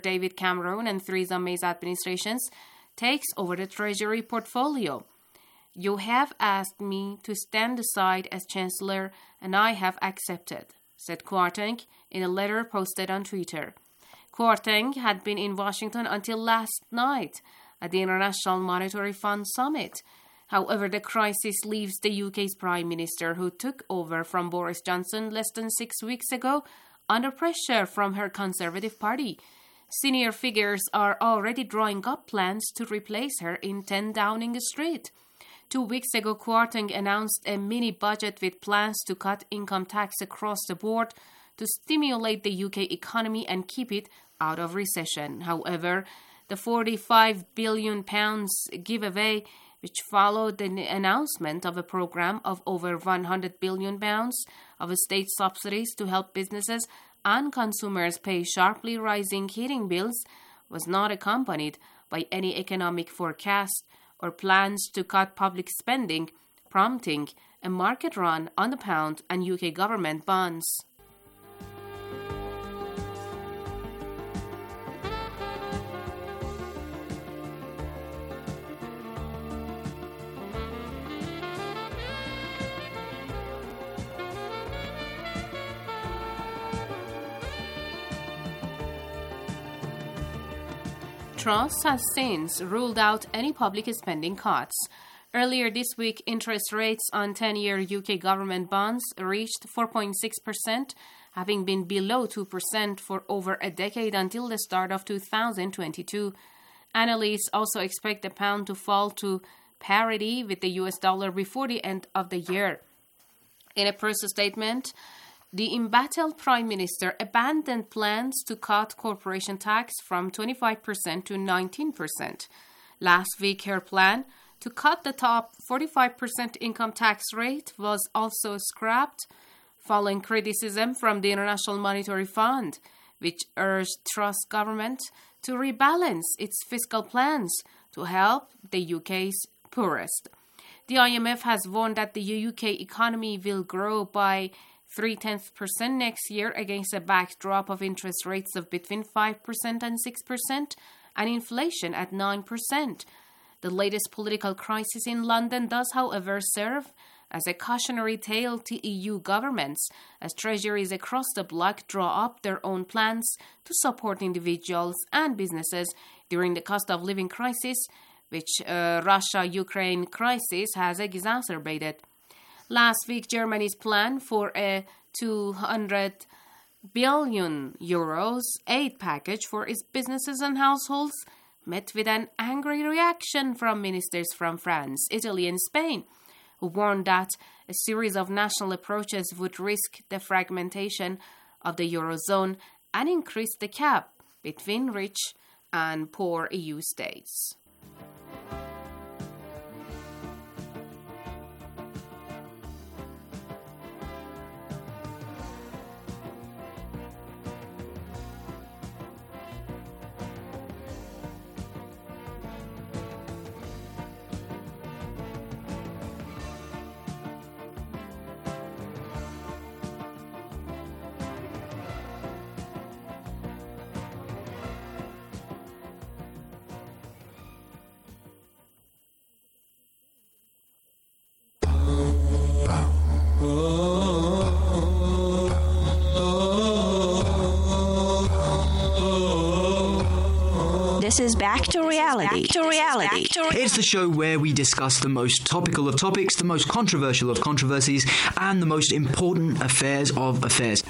David Cameron and Theresa May's administrations takes over the Treasury portfolio. You have asked me to stand aside as Chancellor, and I have accepted, said Kwarteng in a letter posted on Twitter. Kwarteng had been in Washington until last night at the International Monetary Fund Summit. However, the crisis leaves the UK's Prime Minister, who took over from Boris Johnson less than 6 weeks ago, under pressure from her Conservative Party. Senior figures are already drawing up plans to replace her in 10 Downing Street. 2 weeks ago, Kwarteng announced a mini-budget with plans to cut income tax across the board to stimulate the UK economy and keep it out of recession. However, the £45 billion giveaway, which followed the announcement of a program of over £100 billion of state subsidies to help businesses and consumers pay sharply rising heating bills, was not accompanied by any economic forecast or plans to cut public spending, prompting a market run on the pound and UK government bonds. Truss has since ruled out any public spending cuts. Earlier this week, interest rates on 10-year UK government bonds reached 4.6%, having been below 2% for over a decade until the start of 2022. Analysts also expect the pound to fall to parity with the US dollar before the end of the year. In a press statement, the embattled Prime Minister abandoned plans to cut corporation tax from 25% to 19%. Last week, her plan to cut the top 45% income tax rate was also scrapped, following criticism from the International Monetary Fund, which urged Truss government to rebalance its fiscal plans to help the UK's poorest. The IMF has warned that the UK economy will grow by 0.3% next year against a backdrop of interest rates of between 5% and 6% and inflation at 9%. The latest political crisis in London does, however, serve as a cautionary tale to EU governments as treasuries across the bloc draw up their own plans to support individuals and businesses during the cost of living crisis, which Russia-Ukraine crisis has exacerbated. Last week, Germany's plan for a 200 billion euros aid package for its businesses and households met with an angry reaction from ministers from France, Italy, and Spain, who warned that a series of national approaches would risk the fragmentation of the Eurozone and increase the gap between rich and poor EU states. This is Back to Reality. It's the show where we discuss the most topical of topics, the most controversial of controversies, and the most important affairs of affairs.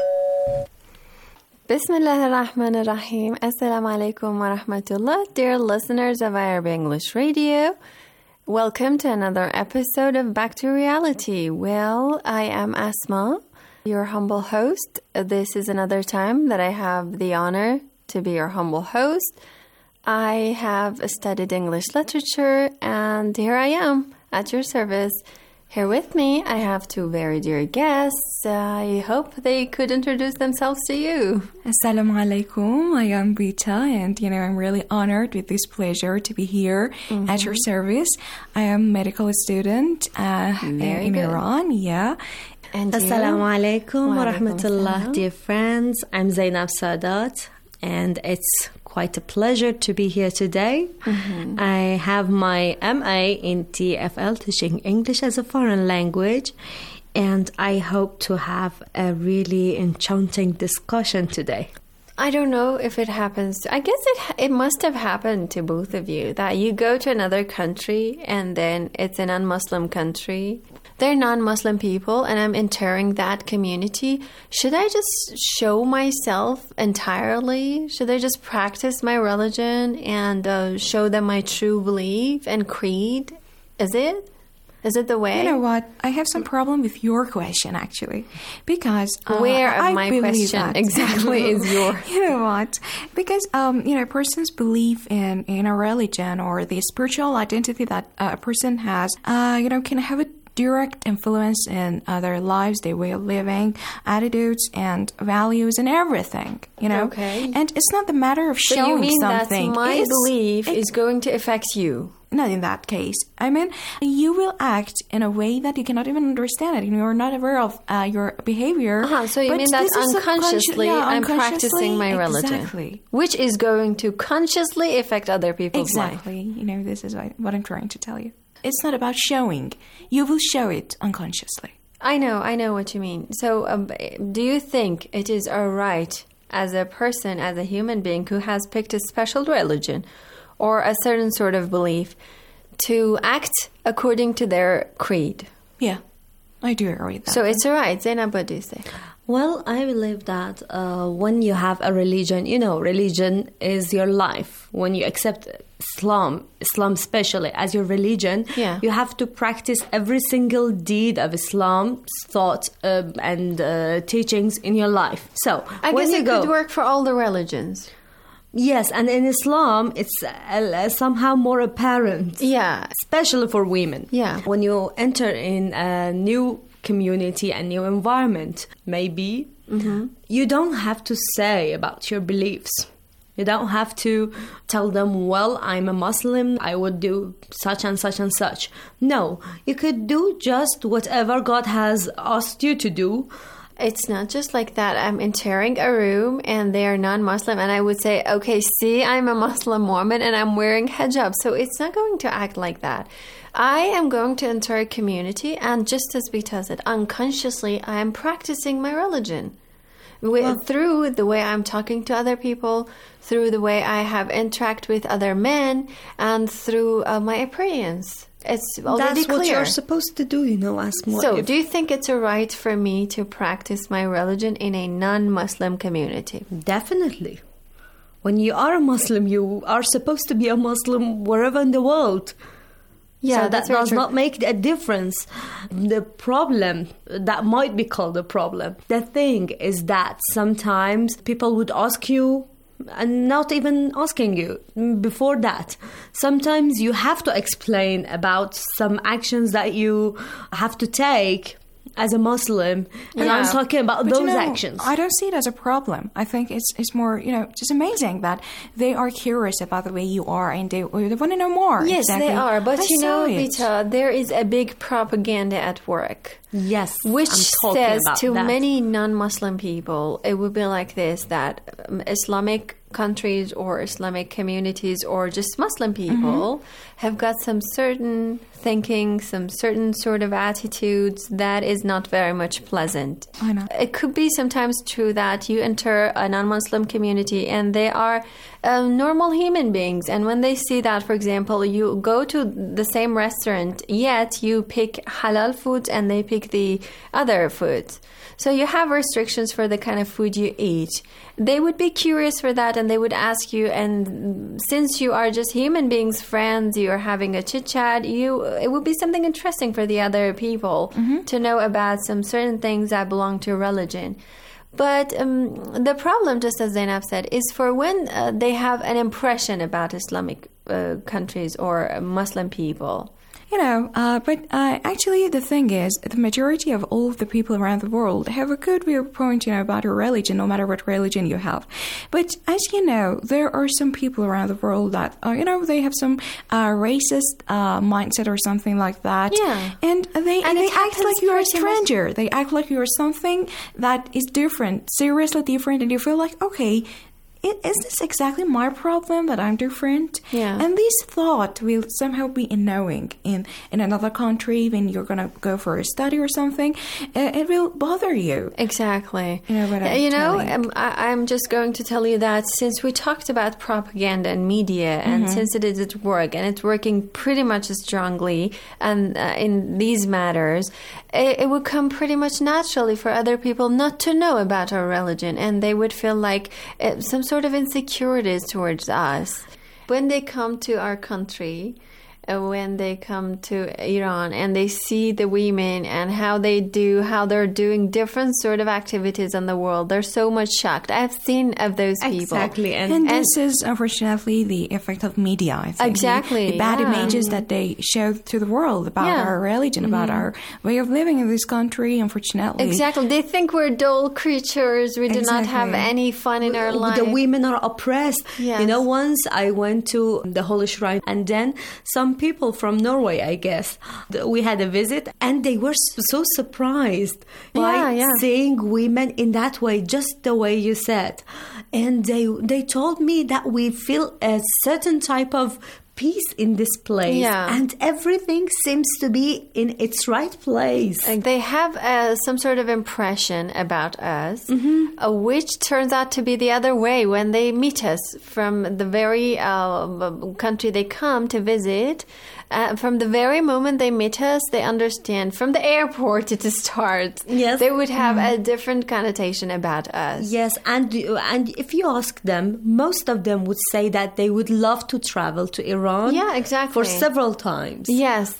Bismillah ar-Rahman ar-Rahim. Assalamu alaikum wa rahmatullah. Dear listeners of Arab English Radio, welcome to another episode of Back to Reality. Well, I am Asma, your humble host. This is another time that I have the honor to be your humble host. I have studied English literature, and here I am at your service. Here with me, I have two very dear guests. I hope they could introduce themselves to you. Assalamu alaikum. I am Rita, and I'm really honored with this pleasure to be here at your service. I am a medical student in Iran. Yeah. And Assalamu alaikum wa rahmatullah, dear friends. I'm Zainab Sadat. and it's quite a pleasure to be here today. I have my MA in TFL, Teaching English as a Foreign Language, and I hope to have a really enchanting discussion today. I don't know if it happens. I guess it must have happened to both of you that you go to another country and then it's a non-Muslim country. They're non-Muslim people and I'm entering that community. Should I just show myself entirely? Should I just practice my religion and show them my true belief and creed? Is it? Is it the way? You know what? I have some problem with your question, actually. Because where of I my believe question that. exactly is your... You know what? Because, persons believe in a religion or the spiritual identity that a person has, can have a direct influence in their lives, their way of living, attitudes, and values, and everything, Okay. And it's not the matter of showing So you mean something. that my belief is going to affect you? Not in that case. I mean, you will act in a way that you cannot even understand it. You're not aware of your behavior. So you mean that unconsciously I'm practicing my religion. Exactly. Which is going to consciously affect other people's life. Exactly. This is what I'm trying to tell you. It's not about showing. You will show it unconsciously. I know what you mean. So do you think it is all right as a person, as a human being who has picked a special religion or a certain sort of belief to act according to their creed? Yeah, I do agree with that. So it's all right. Zainab, what do you say? Well, I believe that when you have a religion, religion is your life. When you accept Islam especially as your religion, you have to practice every single deed of Islam's thought and teachings in your life. So I guess it could work for all the religions. Yes, and in Islam, it's somehow more apparent. Yeah. Especially for women. Yeah. When you enter in a new community, a new environment, maybe, you don't have to say about your beliefs. You don't have to tell them, well, I'm a Muslim, I would do such and such and such. No, you could do just whatever God has asked you to do. It's not just like that. I'm entering a room and they are non-Muslim and I would say, okay, see, I'm a Muslim woman and I'm wearing hijab. So it's not going to act like that. I am going to enter a community and just as Bita said, unconsciously, I am practicing my religion. Through the way I'm talking to other people, through the way I have interact with other men, and through my appearance. It's already That's clear. what you're supposed to do, So, do you think it's a right for me to practice my religion in a non-Muslim community? Definitely. When you are a Muslim, you are supposed to be a Muslim wherever in the world. Yeah, so that does not make a difference. The problem, that might be called a problem. The thing is that sometimes people would ask you, and not even asking you before that. Sometimes you have to explain about some actions that you have to take as a Muslim, and I'm talking about those actions. I don't see it as a problem. I think it's more, just amazing that they are curious about the way you are and they want to know more. Yes, exactly. they are. But Bita, there is a big propaganda at work. Yes, which says to many non-Muslim people, it would be like this, that Islamic countries or Islamic communities or just Muslim people have got some certain thinking, some certain sort of attitudes that is not very much pleasant. I know. It could be sometimes true that you enter a non-Muslim community and they are normal human beings, and when they see that, for example, you go to the same restaurant, yet you pick halal foods and they pick the other foods. So you have restrictions for the kind of food you eat. They would be curious for that and they would ask you, and since you are just human beings, friends, you are having a chit-chat, it would be something interesting for the other people to know about some certain things that belong to religion. But the problem, just as Zainab said, is for when they have an impression about Islamic countries or Muslim people. But actually the thing is, the majority of all of the people around the world have a good viewpoint, about your religion, no matter what religion you have. But as you know, there are some people around the world that, they have some racist mindset or something like that. Yeah. And they act like you're a stranger. They act like you're something that is different, seriously different, and you feel like, okay, is this exactly my problem that I'm different? Yeah. And this thought will somehow be annoying in another country when you're going to go for a study or something. It will bother you. Exactly. You know what I'm telling? I'm just going to tell you that since we talked about propaganda and media, and since it is at work, and it's working pretty much strongly and in these matters, it would come pretty much naturally for other people not to know about our religion, and they would feel like some sort of insecurities towards us. When they come to our country, when they come to Iran and they see the women and how they're doing different sort of activities in the world, they're so much shocked. I've seen of those people. Exactly. And this is unfortunately the effect of media, I think. Exactly. The bad images that they show to the world about our religion, about our way of living in this country, unfortunately. Exactly. They think we're dull creatures. We do not have any fun in our life. The women are oppressed. Yes. You know, once I went to the Holy Shrine, and then some people from Norway, I guess, we had a visit, and they were so surprised by seeing women in that way, just the way you said. And they told me that we feel a certain type of peace in this place, and everything seems to be in its right place. They have some sort of impression about us, which turns out to be the other way when they meet us from the very country they come to visit. From the very moment they meet us, they understand from the airport it starts. Yes. They would have a different connotation about us. Yes, and if you ask them, most of them would say that they would love to travel to Iran. Yeah, exactly. For several times. Yes.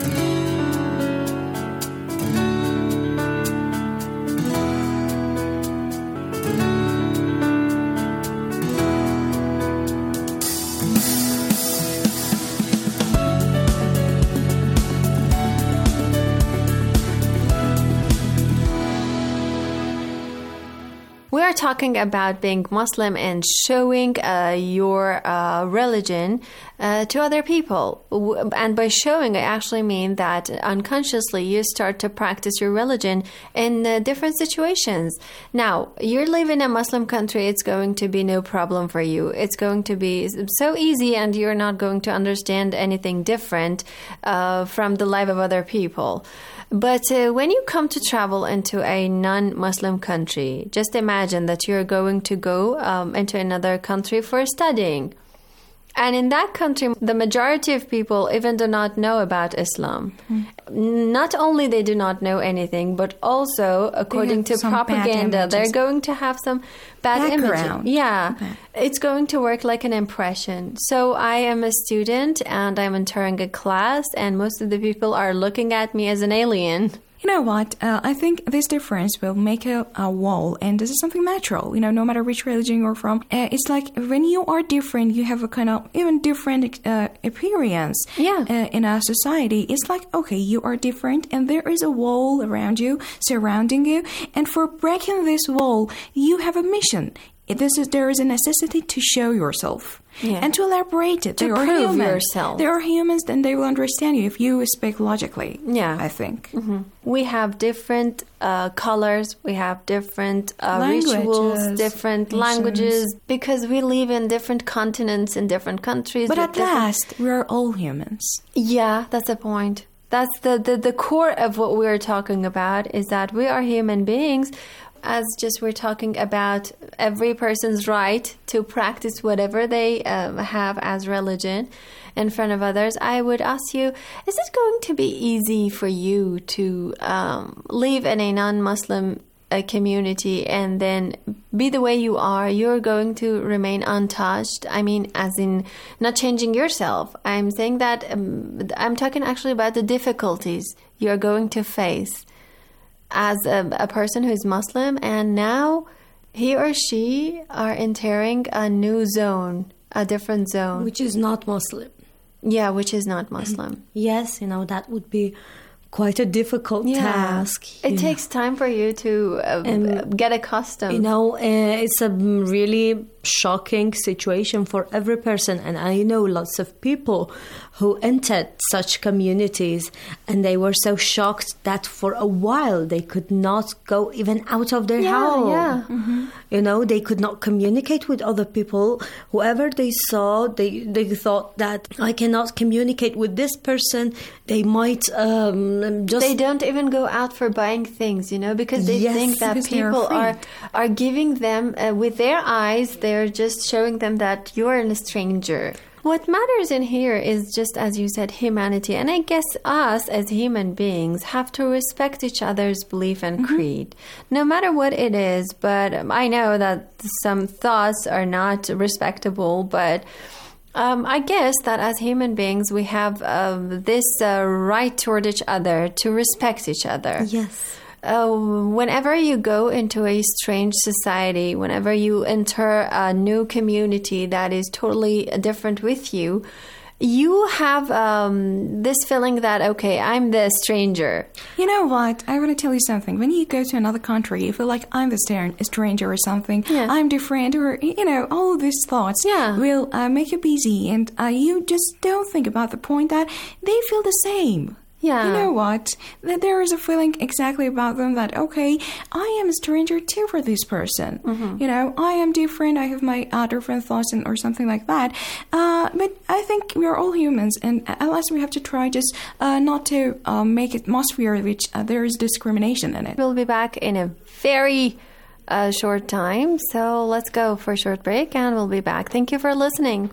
We are talking about being Muslim and showing your religion to other people. And by showing, I actually mean that unconsciously you start to practice your religion in different situations. Now, you live in a Muslim country, it's going to be no problem for you. It's going to be so easy, and you're not going to understand anything different from the life of other people. But when you come to travel into a non-Muslim country, just imagine that you're going to go into another country for studying. And in that country, the majority of people even do not know about Islam. Not only they do not know anything, but also, according to propaganda, they're going to have some bad images. Yeah, it's going to work like an impression. So I am a student and I'm entering a class, and most of the people are looking at me as an alien. You know what? I think this difference will make a wall, and this is something natural. You know, no matter which religion you're from, it's like when you are different, you have a kind of even different appearance. In our society, it's like, okay, you are different, and there is a wall around you, surrounding you, and for breaking this wall, you have a mission. There is a necessity to show yourself. And to elaborate it. To prove yourself. They are humans, then they will understand you if you speak logically. I think. We have different colors, we have different rituals, different languages, because we live in different continents, in different countries. But at last, we are all humans. Yeah, that's the point. That's the core of what we're talking about, is that we are human beings. As just we're talking about every person's right to practice whatever they have as religion in front of others, I would ask you, is it going to be easy for you to live in a non-Muslim community and then be the way you are? You're going to remain untouched. I mean, as in not changing yourself. I'm saying that I'm talking actually about the difficulties you're going to face as a person who's Muslim, and now he or she are entering a new zone, a different zone. Which is not Muslim. Yeah, which is not Muslim. Yes, that would be quite a difficult task. It takes time for you to get accustomed. It's a really shocking situation for every person. And I know lots of people who entered such communities and they were so shocked that for a while they could not go even out of their house. Yeah. You know, they could not communicate with other people. Whoever they saw, they thought that I cannot communicate with this person. They might just... They don't even go out for buying things, you know, because they think that because they're people afraid. are giving them, with their eyes, they're just showing them that you're a stranger. What matters in here is just, as you said, humanity. And I guess us as human beings have to respect each other's belief and creed, no matter what it is. But I know that some thoughts are not respectable, but I guess that as human beings, we have this right toward each other to respect each other. Yes. Whenever you go into a strange society, whenever you enter a new community that is totally different with you, you have this feeling that, okay, I'm the stranger. You know what? I want to tell you something. When you go to another country, you feel like I'm the stranger or something. Yeah. I'm different, or, you know, all of these thoughts will make you busy. And you just don't think about the point that they feel the same. Yeah. You know what? That there is a feeling exactly about them that, okay, I am a stranger too for this person. You know, I am different. I have my different thoughts or something like that. But I think we are all humans, and unless we have to try just not to make atmosphere which there is discrimination in it. We'll be back in a very short time. So let's go for a short break and we'll be back. Thank you for listening.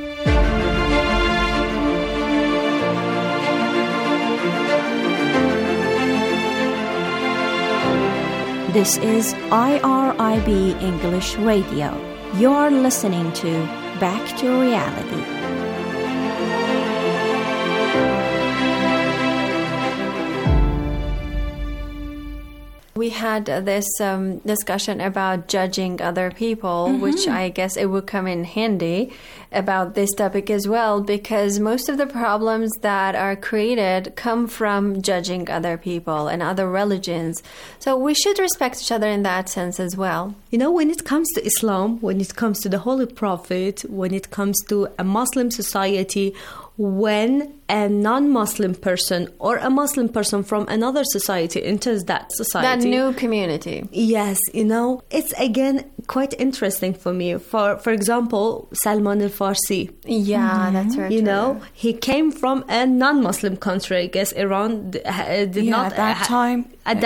This is IRIB English Radio. You're listening to Back to Reality. We had this discussion about judging other people, which I guess it would come in handy about this topic as well, because most of the problems that are created come from judging other people and other religions. So we should respect each other in that sense as well. You know, when it comes to Islam, when it comes to the Holy Prophet, when it comes to a Muslim society, when a non-Muslim person or a Muslim person from another society enters that society, That new community. yes, you know, it's again quite interesting for me. For example, Salman al-Farsi. Yeah, that's right. You know, he came from a non-Muslim country. I guess Iran did not. At that time,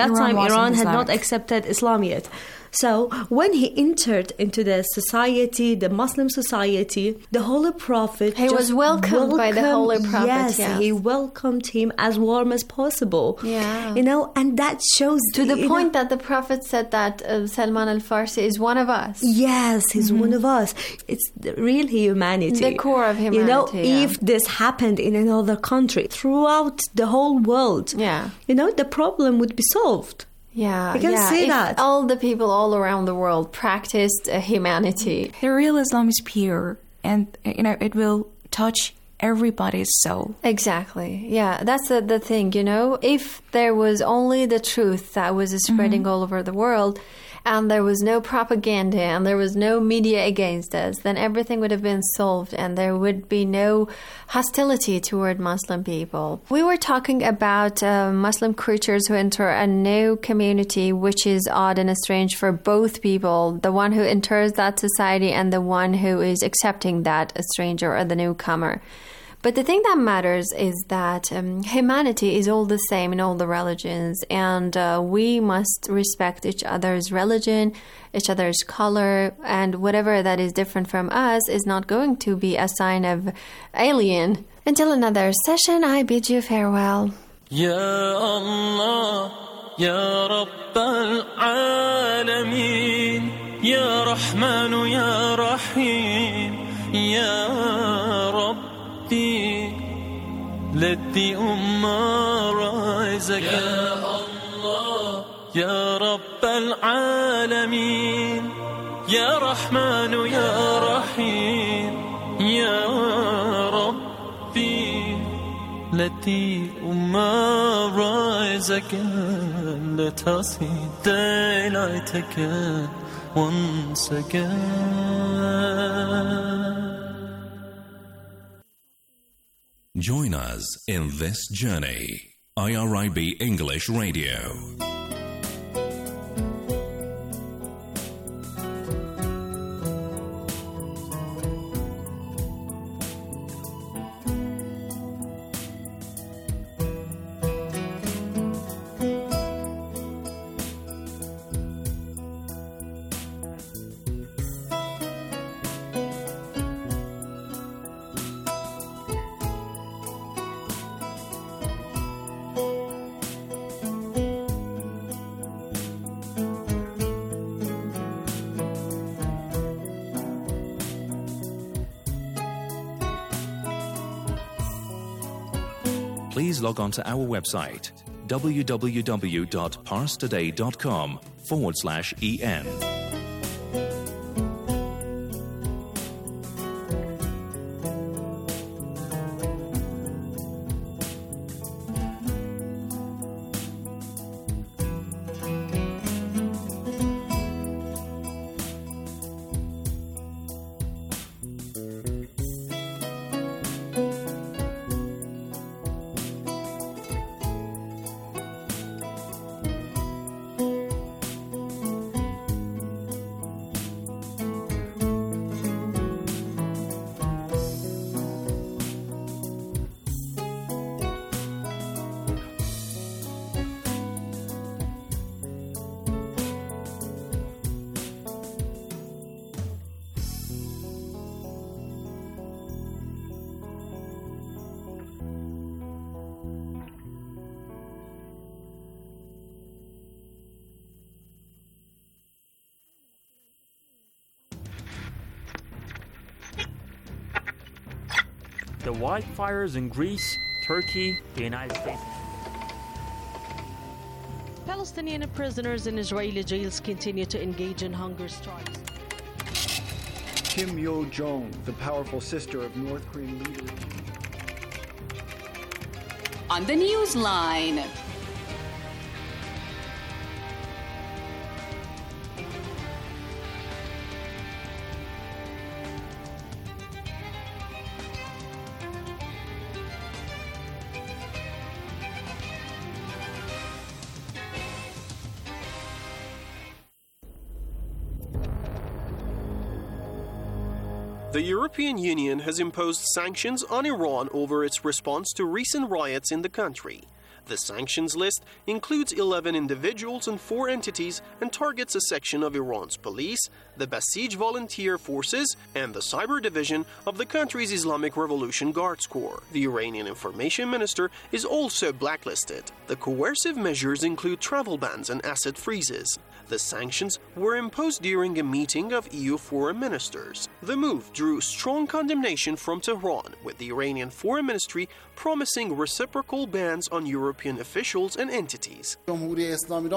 Iran had not Islamic. accepted Islam yet. So when he entered into the society, the Muslim society, the Holy Prophet, He was welcomed by the Holy Prophet, Yes, he welcomed him as warm as possible. Yeah. You know, and that shows To the you point know, that the Prophet said that Salman al-Farsi is one of us. yes, he's one of us. It's the real humanity. The core of You know, humanity, yeah. if this happened in another country, throughout the whole world, Yeah. you know, the problem would be solved. Yeah, You can yeah. see If that. all the people all around the world practiced humanity. The real Islam is pure, and, you know, it will touch everybody's soul. Exactly. Yeah, that's the thing, you know. If there was only the truth that was spreading all over the world, and there was no propaganda and there was no media against us, then everything would have been solved and there would be no hostility toward Muslim people. We were talking about Muslim creatures who enter a new community, which is odd and strange for both people, the one who enters that society and the one who is accepting that a stranger or the newcomer. But the thing that matters is that humanity is all the same in all the religions, and we must respect each other's religion, each other's color, and whatever that is different from us is not going to be a sign of alien. Until another session, I bid you farewell. يا الله يا رب العالمين يا رحمن يا رحيم يا ربي التي رزقك يا الله يا رب العالمين يا رحمن يا رحيم يا ربي التي رزقك لتصيد ليلتك once again. Join us in this journey. IRIB English Radio. Please log on to our website www.parstoday.com/en. The wildfires in Greece, Turkey, the United States. Palestinian prisoners in Israeli jails continue to engage in hunger strikes. Kim Yo-jong, the powerful sister of North Korean leader. On the Newsline. The European Union has imposed sanctions on Iran over its response to recent riots in the country. The sanctions list includes 11 individuals and 4 entities and targets a section of Iran's police, the Basij volunteer forces, and the cyber division of the country's Islamic Revolution Guards Corps. The Iranian information minister is also blacklisted. The coercive measures include travel bans and asset freezes. The sanctions were imposed during a meeting of EU foreign ministers. The move drew strong condemnation from Tehran, with the Iranian Foreign Ministry promising reciprocal bans on European officials and entities. The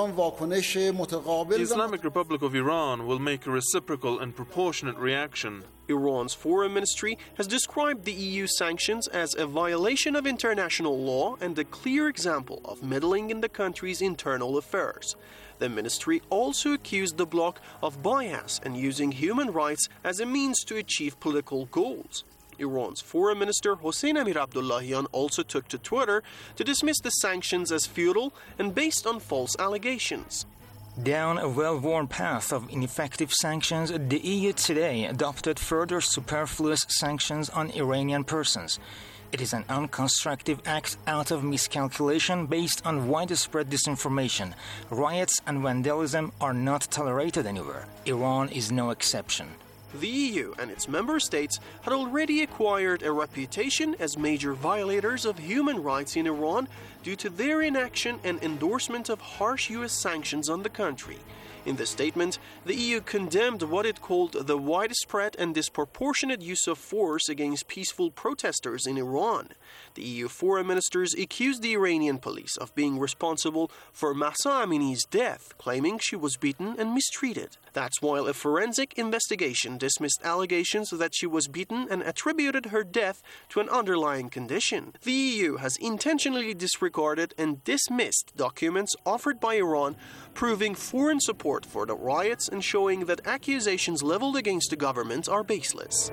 Islamic Republic of Iran will make a reciprocal and proportionate reaction. Iran's foreign ministry has described the EU sanctions as a violation of international law and a clear example of meddling in the country's internal affairs. The ministry also accused the bloc of bias and using human rights as a means to achieve political goals. Iran's foreign minister Hossein Amir Abdullahian also took to Twitter to dismiss the sanctions as futile and based on false allegations. Down a well-worn path of ineffective sanctions, the EU today adopted further superfluous sanctions on Iranian persons. It is an unconstructive act out of miscalculation based on widespread disinformation. Riots and vandalism are not tolerated anywhere. Iran is no exception. The EU and its member states had already acquired a reputation as major violators of human rights in Iran due to their inaction and endorsement of harsh US sanctions on the country. In the statement, the EU condemned what it called the widespread and disproportionate use of force against peaceful protesters in Iran. The EU foreign ministers accused the Iranian police of being responsible for Mahsa Amini's death, claiming she was beaten and mistreated. That's while a forensic investigation dismissed allegations that she was beaten and attributed her death to an underlying condition. The EU has intentionally disregarded and dismissed documents offered by Iran proving foreign support support for the riots and showing that accusations leveled against the government are baseless.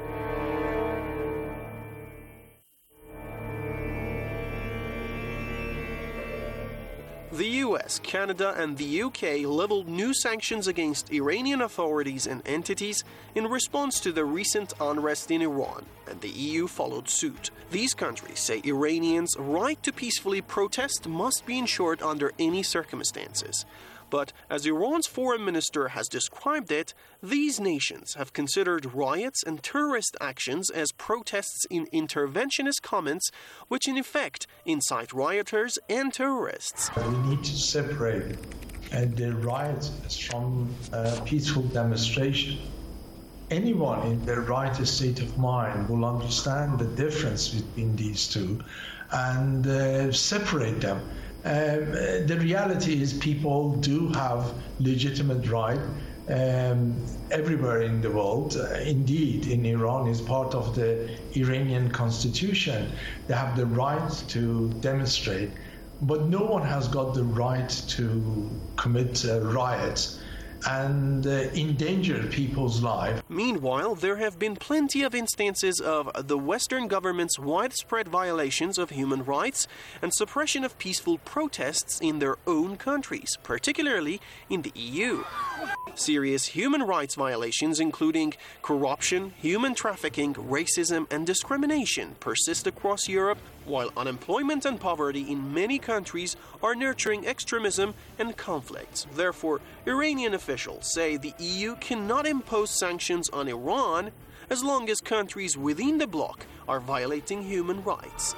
The US, Canada, and the UK leveled new sanctions against Iranian authorities and entities in response to the recent unrest in Iran, and the EU followed suit. These countries say Iranians' right to peacefully protest must be ensured under any circumstances. But as Iran's foreign minister has described it, these nations have considered riots and terrorist actions as protests in interventionist comments, which in effect incite rioters and terrorists. We need to separate the riots from peaceful demonstration. Anyone in their right state of mind will understand the difference between these two and separate them. The reality is people do have legitimate right everywhere in the world. Indeed, in Iran is part of the Iranian constitution. They have the right to demonstrate, but no one has got the right to commit riots and endanger people's lives. Meanwhile, there have been plenty of instances of the Western government's widespread violations of human rights and suppression of peaceful protests in their own countries, particularly in the EU. Serious human rights violations, including corruption, human trafficking, racism, and discrimination, persist across Europe, while unemployment and poverty in many countries are nurturing extremism and conflicts. Therefore, Iranian officials say the EU cannot impose sanctions on Iran as long as countries within the bloc are violating human rights.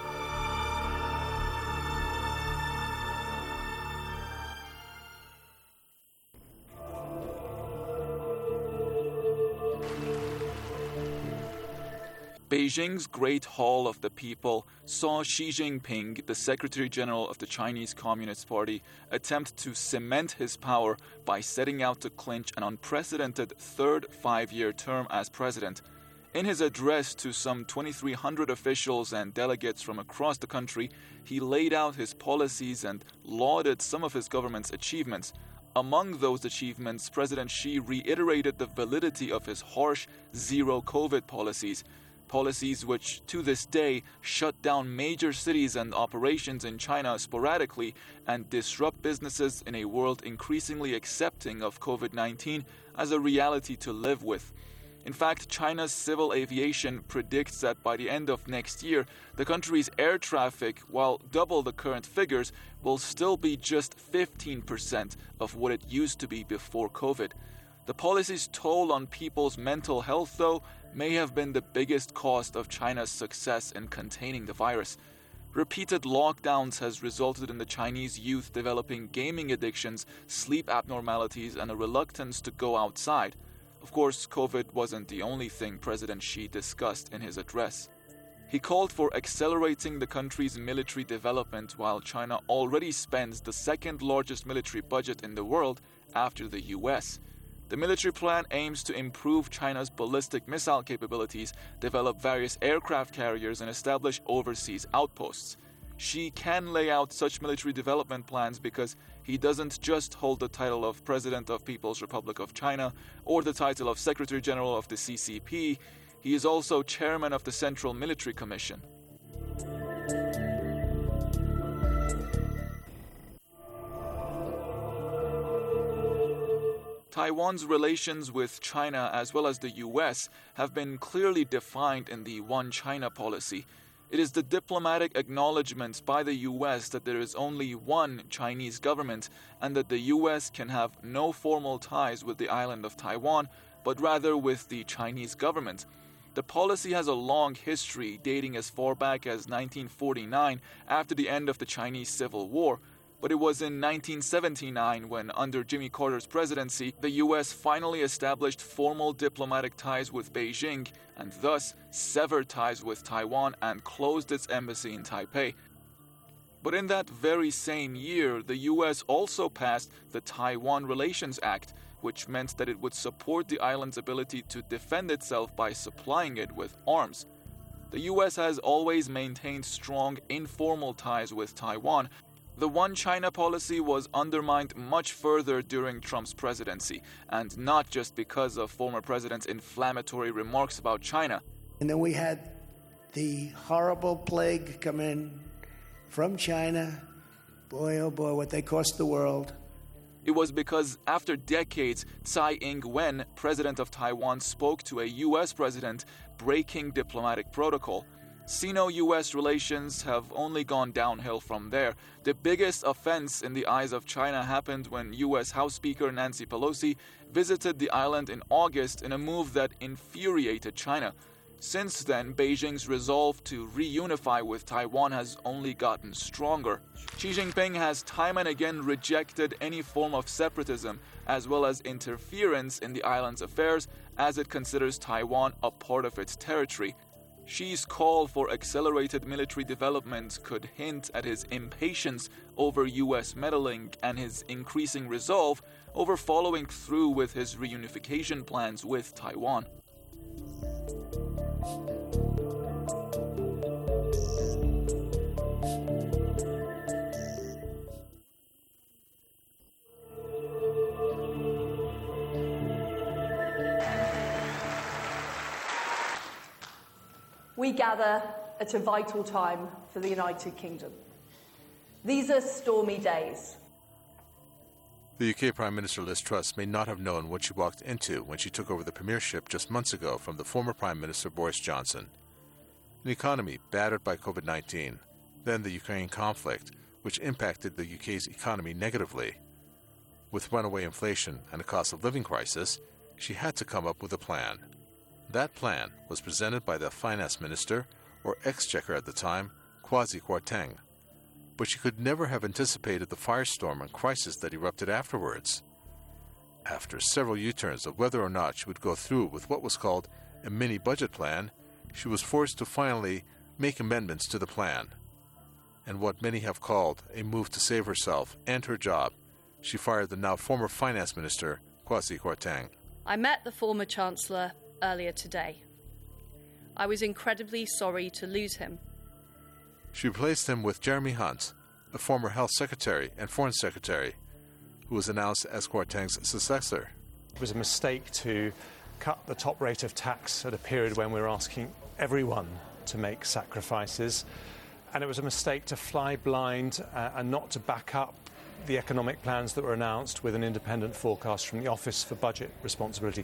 Beijing's Great Hall of the People saw Xi Jinping, the Secretary General of the Chinese Communist Party, attempt to cement his power by setting out to clinch an unprecedented third five-year term as president. In his address to some 2,300 officials and delegates from across the country, he laid out his policies and lauded some of his government's achievements. Among those achievements, President Xi reiterated the validity of his harsh zero-COVID policies which, to this day, shut down major cities and operations in China sporadically and disrupt businesses in a world increasingly accepting of COVID-19 as a reality to live with. In fact, China's civil aviation predicts that by the end of next year, the country's air traffic, while double the current figures, will still be just 15% of what it used to be before COVID. The policy's toll on people's mental health, though, may have been the biggest cost of China's success in containing the virus. Repeated lockdowns has resulted in the Chinese youth developing gaming addictions, sleep abnormalities, and a reluctance to go outside. Of course, COVID wasn't the only thing President Xi discussed in his address. He called for accelerating the country's military development while China already spends the second largest military budget in the world after the US. The military plan aims to improve China's ballistic missile capabilities, develop various aircraft carriers, and establish overseas outposts. Xi can lay out such military development plans because he doesn't just hold the title of President of People's Republic of China or the title of Secretary General of the CCP. He is also Chairman of the Central Military Commission. Taiwan's relations with China as well as the US have been clearly defined in the One China policy. It is the diplomatic acknowledgement by the US that there is only one Chinese government and that the US can have no formal ties with the island of Taiwan, but rather with the Chinese government. The policy has a long history dating as far back as 1949 after the end of the Chinese Civil War. But it was in 1979 when, under Jimmy Carter's presidency, the U.S. finally established formal diplomatic ties with Beijing and thus severed ties with Taiwan and closed its embassy in Taipei. But in that very same year, the U.S. also passed the Taiwan Relations Act, which meant that it would support the island's ability to defend itself by supplying it with arms. The U.S. has always maintained strong informal ties with Taiwan, The One China policy was undermined much further during Trump's presidency, and not just because of former president's inflammatory remarks about China. And then we had the horrible plague come in from China. Boy, oh boy, what they cost the world. It was because after decades, Tsai Ing-wen, president of Taiwan, spoke to a U.S. president breaking diplomatic protocol. Sino-U.S. relations have only gone downhill from there. The biggest offense in the eyes of China happened when U.S. House Speaker Nancy Pelosi visited the island in August in a move that infuriated China. Since then, Beijing's resolve to reunify with Taiwan has only gotten stronger. Xi Jinping has time and again rejected any form of separatism as well as interference in the island's affairs as it considers Taiwan a part of its territory. Xi's call for accelerated military development could hint at his impatience over U.S. meddling and his increasing resolve over following through with his reunification plans with Taiwan. We gather at a vital time for the United Kingdom. These are stormy days. The UK Prime Minister Liz Truss may not have known what she walked into when she took over the premiership just months ago from the former Prime Minister Boris Johnson. An economy battered by COVID-19, then the Ukraine conflict, which impacted the UK's economy negatively. With runaway inflation and a cost of living crisis, she had to come up with a plan. That plan was presented by the Finance Minister, or Exchequer at the time, Kwasi Kwarteng. But she could never have anticipated the firestorm and crisis that erupted afterwards. After several U-turns of whether or not she would go through with what was called a mini-budget plan, she was forced to finally make amendments to the plan. And what many have called a move to save herself and her job, she fired the now former Finance Minister, Kwasi Kwarteng. I met the former Chancellor earlier today. I was incredibly sorry to lose him. She replaced him with Jeremy Hunt, a former Health Secretary and Foreign Secretary, who was announced as Kwarteng's successor. It was a mistake to cut the top rate of tax at a period when we were asking everyone to make sacrifices. And it was a mistake to fly blind and not to back up the economic plans that were announced with an independent forecast from the Office for Budget Responsibility.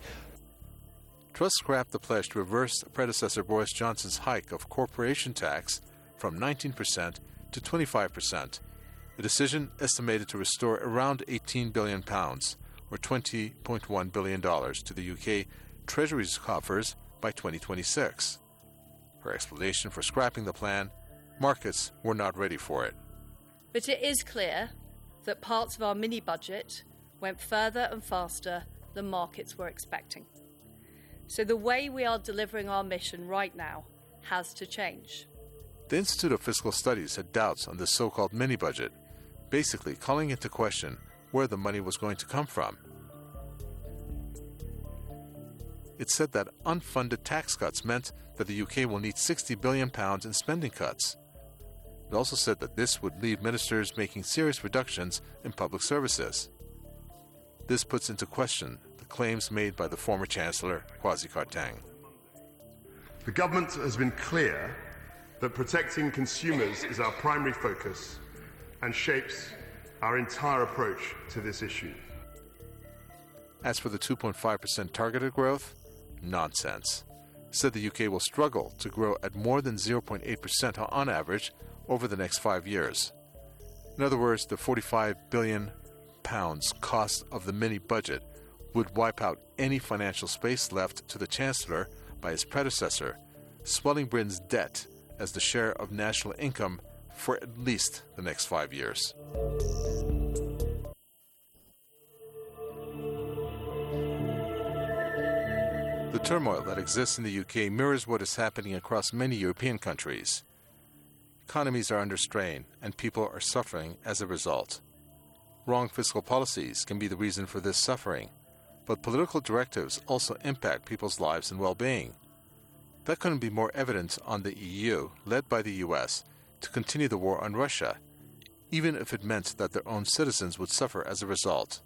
Truss scrapped the pledge to reverse predecessor Boris Johnson's hike of corporation tax from 19% to 25%, a decision estimated to restore around £18 billion, or $20.1 billion, to the UK Treasury's coffers by 2026. Her explanation for scrapping the plan: markets were not ready for it. But it is clear that parts of our mini-budget went further and faster than markets were expecting. So the way we are delivering our mission right now has to change. The Institute of Fiscal Studies had doubts on this so-called mini-budget, basically calling into question where the money was going to come from. It said that unfunded tax cuts meant that the UK will need £60 billion in spending cuts. It also said that this would leave ministers making serious reductions in public services. This puts into question the claims made by the former Chancellor, Kwasi Kwarteng. The government has been clear that protecting consumers is our primary focus and shapes our entire approach to this issue. As for the 2.5% targeted growth, nonsense. It said the UK will struggle to grow at more than 0.8% on average over the next 5 years. In other words, the £45 billion cost of the mini-budget would wipe out any financial space left to the Chancellor by his predecessor, swelling Britain's debt as the share of national income for at least the next 5 years. The turmoil that exists in the UK mirrors what is happening across many European countries. Economies are under strain, and people are suffering as a result. Wrong fiscal policies can be the reason for this suffering, but political directives also impact people's lives and well-being. That couldn't be more evident on the EU, led by the US, to continue the war on Russia, even if it meant that their own citizens would suffer as a result.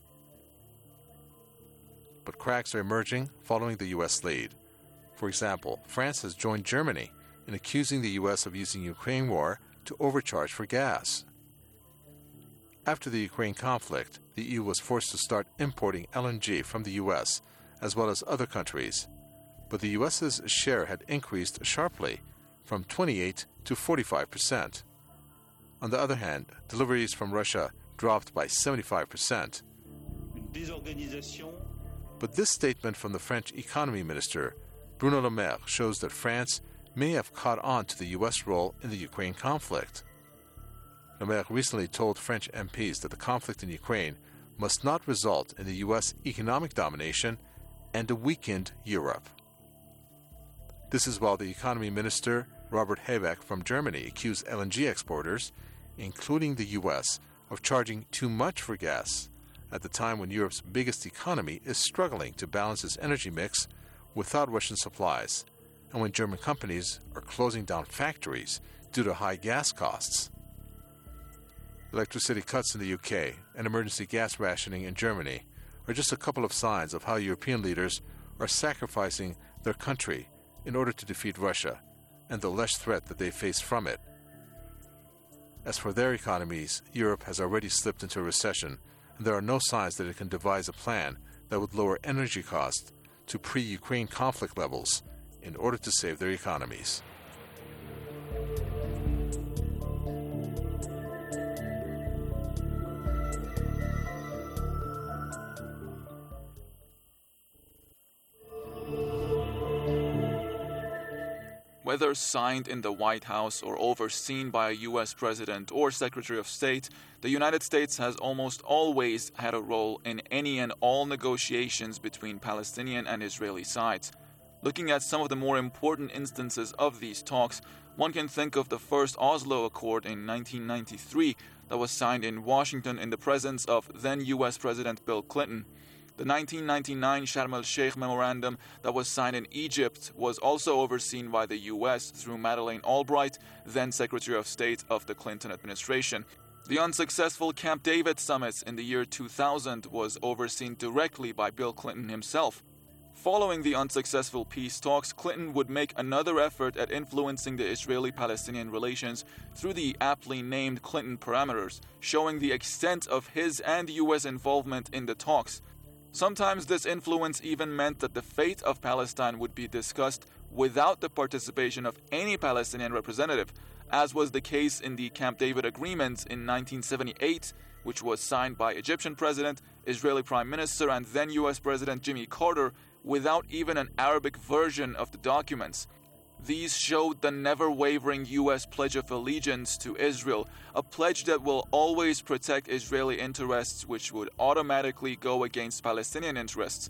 But cracks are emerging following the U.S. lead. For example, France has joined Germany in accusing the U.S. of using the Ukraine war to overcharge for gas. After the Ukraine conflict, the EU was forced to start importing LNG from the U.S. as well as other countries, but the U.S.'s share had increased sharply from 28 to 45%. On the other hand, deliveries from Russia dropped by 75%. But this statement from the French economy minister, Bruno Le Maire, shows that France may have caught on to the U.S. role in the Ukraine conflict. Le Maire recently told French MPs that the conflict in Ukraine must not result in the U.S. economic domination and a weakened Europe. This is while the economy minister, Robert Habeck from Germany, accused LNG exporters, including the U.S., of charging too much for gas at the time when Europe's biggest economy is struggling to balance its energy mix without Russian supplies, and when German companies are closing down factories due to high gas costs. Electricity cuts in the UK and emergency gas rationing in Germany are just a couple of signs of how European leaders are sacrificing their country in order to defeat Russia and the less threat that they face from it. As for their economies, Europe has already slipped into a recession, and there are no signs that it can devise a plan that would lower energy costs to pre-Ukraine conflict levels in order to save their economies. Whether signed in the White House or overseen by a U.S. President or Secretary of State, the United States has almost always had a role in any and all negotiations between Palestinian and Israeli sides. Looking at some of the more important instances of these talks, one can think of the first Oslo Accord in 1993 that was signed in Washington in the presence of then U.S. President Bill Clinton. The 1999 Sharm el-Sheikh Memorandum that was signed in Egypt was also overseen by the U.S. through Madeleine Albright, then Secretary of State of the Clinton administration. The unsuccessful Camp David summit in the year 2000 was overseen directly by Bill Clinton himself. Following the unsuccessful peace talks, Clinton would make another effort at influencing the Israeli-Palestinian relations through the aptly named Clinton parameters, showing the extent of his and U.S. involvement in the talks. Sometimes this influence even meant that the fate of Palestine would be discussed without the participation of any Palestinian representative, as was the case in the Camp David Agreement in 1978, which was signed by Egyptian President, Israeli Prime Minister, and then U.S. President Jimmy Carter, without even an Arabic version of the documents. These showed the never-wavering U.S. pledge of allegiance to Israel, a pledge that will always protect Israeli interests, which would automatically go against Palestinian interests.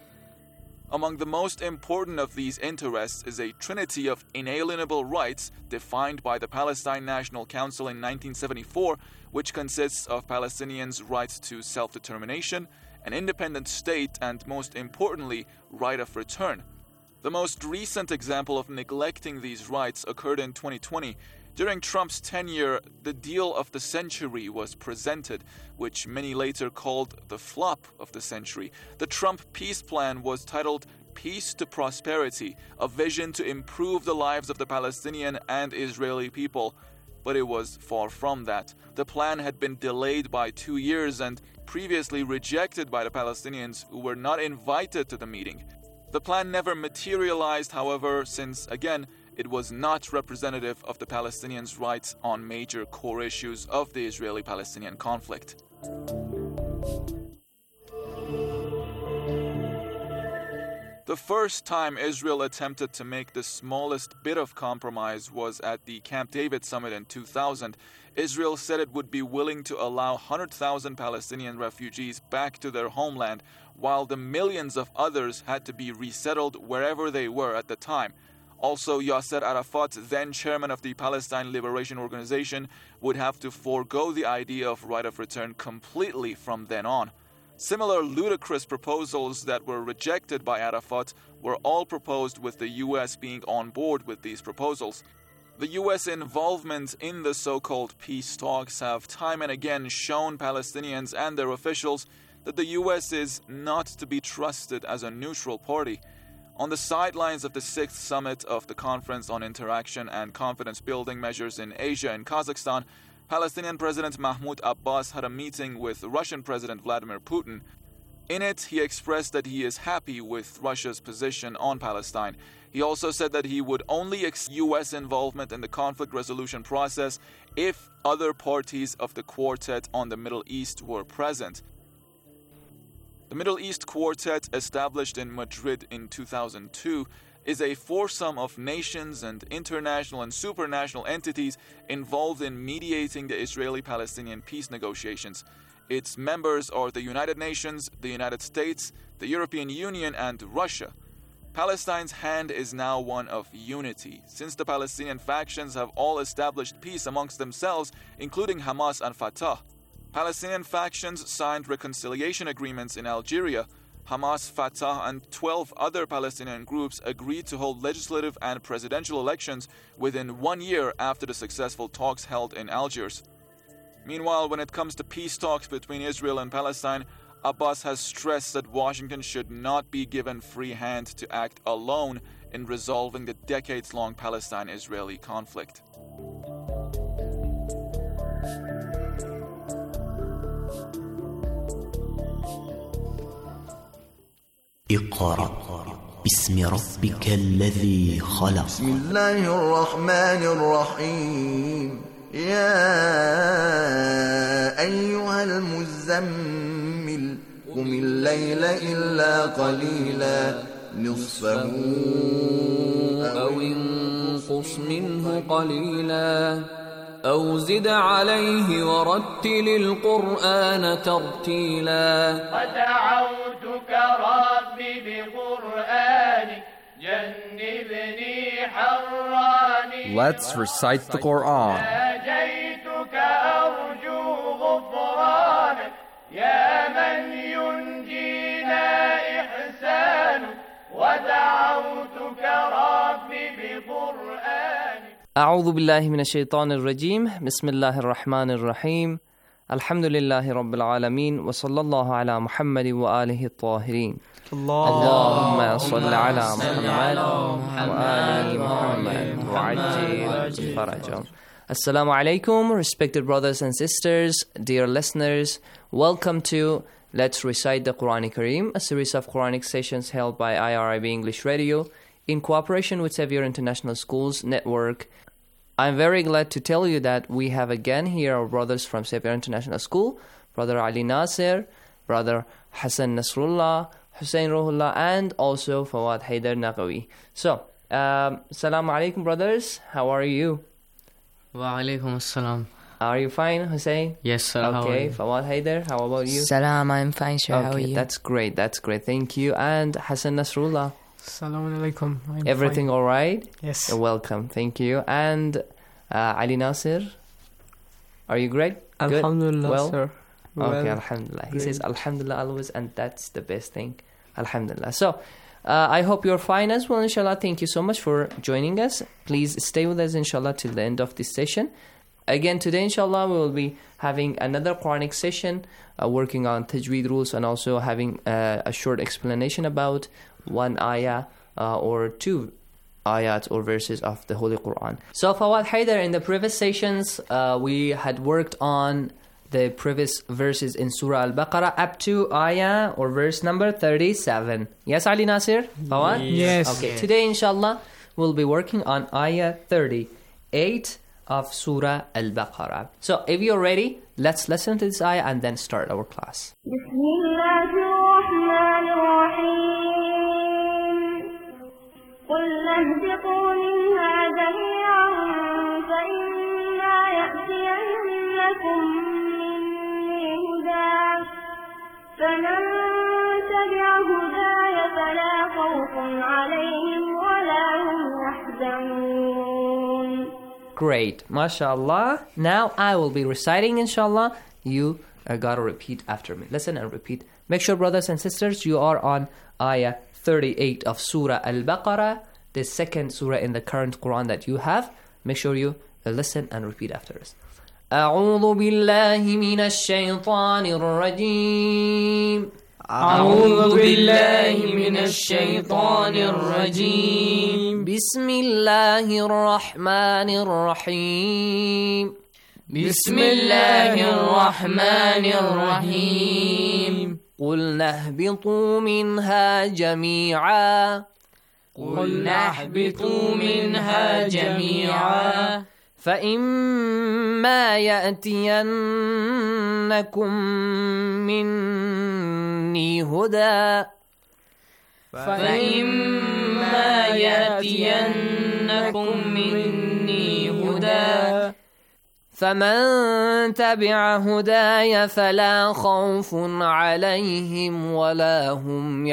Among the most important of these interests is a trinity of inalienable rights defined by the Palestine National Council in 1974, which consists of Palestinians' rights to self-determination, an independent state, and most importantly, right of return. The most recent example of neglecting these rights occurred in 2020. During Trump's tenure, the deal of the century was presented, which many later called the flop of the century. The Trump peace plan was titled Peace to Prosperity, a vision to improve the lives of the Palestinian and Israeli people. But it was far from that. The plan had been delayed by 2 years and previously rejected by the Palestinians, who were not invited to the meeting. The plan never materialized, however, since, again, it was not representative of the Palestinians' rights on major core issues of the Israeli-Palestinian conflict. The first time Israel attempted to make the smallest bit of compromise was at the Camp David summit in 2000. Israel said it would be willing to allow 100,000 Palestinian refugees back to their homeland, while the millions of others had to be resettled wherever they were at the time. Also, Yasser Arafat, then chairman of the Palestine Liberation Organization, would have to forego the idea of right of return completely from then on. Similar ludicrous proposals that were rejected by Arafat were all proposed with the U.S. being on board with these proposals. The U.S. involvement in the so-called peace talks have time and again shown Palestinians and their officials that the U.S. is not to be trusted as a neutral party. On the sidelines of the 6th summit of the Conference on Interaction and Confidence Building Measures in Asia in Kazakhstan, Palestinian President Mahmoud Abbas had a meeting with Russian President Vladimir Putin. In it, he expressed that he is happy with Russia's position on Palestine. He also said that he would only accept U.S. involvement in the conflict resolution process if other parties of the Quartet on the Middle East were present. The Middle East Quartet, established in Madrid in 2002, is a foursome of nations and international and supranational entities involved in mediating the Israeli-Palestinian peace negotiations. Its members are the United Nations, the United States, the European Union, and Russia. Palestine's hand is now one of unity, since the Palestinian factions have all established peace amongst themselves, including Hamas and Fatah. Palestinian factions signed reconciliation agreements in Algeria. Hamas, Fatah, and 12 other Palestinian groups agreed to hold legislative and presidential elections within 1 year after the successful talks held in Algiers. Meanwhile, when it comes to peace talks between Israel and Palestine, Abbas has stressed that Washington should not be given free hand to act alone in resolving the decades-long Palestine-Israeli conflict. اقرأ باسم ربك الذي خلق. بسم الله الرحمن الرحيم. يا أيها المزمل قم الليل إلا قليلا نصفه أو انقص منه قليلا أو زد عليه ورتل القرآن ترتيلا ودعوتك ربي بقرآنك جنبني حراني. Let's recite the Quran. ناجيتك أرجو غفرانك يا من ينجينا إحسانك ودعوتك ربي بقرآنك. أعوذ بالله من الشيطان الرجيم. بسم الله الرحمن الرحيم. الحمد لله رب العالمين وصلى الله على محمد وآله الطاهرين. اللهم صل على محمد وآل محمد وعجل فرجهم. Assalamu alaikum, respected brothers and sisters, dear listeners. Welcome to Let's Recite the Quran Kareem, a series of Quranic sessions held by IRIB English Radio in cooperation with Xavier International Schools Network. I'm very glad to tell you that we have again here our brothers from Xavier International School, Brother Ali Nasir, Brother Hassan Nasrullah, Hussein Ruhullah, and also Fawad Haider Naqawi. So, Assalamu alaikum, brothers. How are you? Wa alaikum assalam. Are you fine, Hussein? Yes, sir. Okay, Fawad Haider, how about you? Salam, I'm fine, sir. Okay, how are you? That's great, thank you. And Hassan Nasrullah. Assalamu alaikum. Everything all right? Yes. You're welcome, thank you. And Ali Nasir, are you great? Alhamdulillah, well? sir. Okay, Alhamdulillah. He says Alhamdulillah always, and that's the best thing. Alhamdulillah. So, I hope you're fine as well, inshallah. Thank you so much for joining us. Please stay with us, inshallah, till the end of this session. Again, today, inshallah, we will be having another Quranic session, working on tajweed rules and also having a short explanation about one ayah or two ayat or verses of the Holy Quran. So, Fawad Haider, in the previous sessions, we had worked on the previous verses in Surah Al-Baqarah up to ayah or verse number 37. Yes, Ali Nasir? Fawad? Yes. Okay, today, inshallah, we'll be working on ayah 38 of Surah Al-Baqarah. So, if you're ready, let's listen to this ayah and then start our class. قل اهبطوا منها جميعا فإما يأتينكم مني هدى فمن تبع هداي فلا خوف عليهم ولا هم يحزنون. Great, mashallah. Now I will be reciting, inshallah. You gotta repeat after me. Listen and repeat. Make sure, brothers and sisters, you are on ayah 38 of Surah Al-Baqarah, the second surah in the current Quran that you have. Make sure you listen and repeat after us. أعوذ بالله من الشيطان الرجيم. أعوذ بالله من الشيطان الرجيم. بسم الله الرحمن الرحيم. بسم الله الرحمن الرحيم. قلنا اهبطوا منها جميعا. قلنا اهبطوا منها جميعا. فإما يأتينكم مني هدى. فإما يأتينكم مني هدى. فمن تبع هداي فلا خوف عليهم ولا هم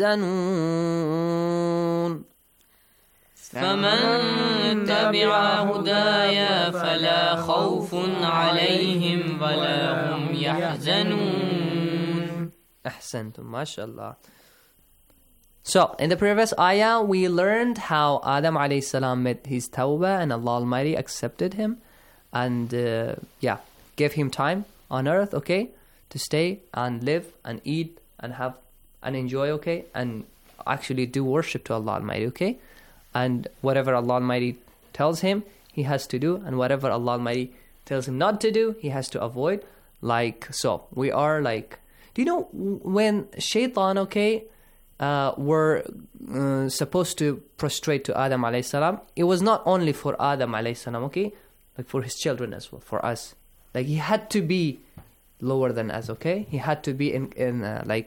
يحزنون. فمن تبع هداي فلا خوف عليهم ولا هم يحزنون. أحسنتم, mashallah. So, in the previous ayah, we learned how Adam alayhi salam made his tawbah and Allah Almighty accepted him and, gave him time on earth, okay, to stay and live and eat and have and enjoy, okay, and actually do worship to Allah Almighty, okay? And whatever Allah Almighty tells him, he has to do, and whatever Allah Almighty tells him not to do, he has to avoid. Like, so, we are like, do you know when shaitan, okay, were supposed to prostrate to Adam alayhi salam, it was not only for Adam alayhi salam, okay, like for his children as well, for us. Like, he had to be lower than us, okay? He had to be in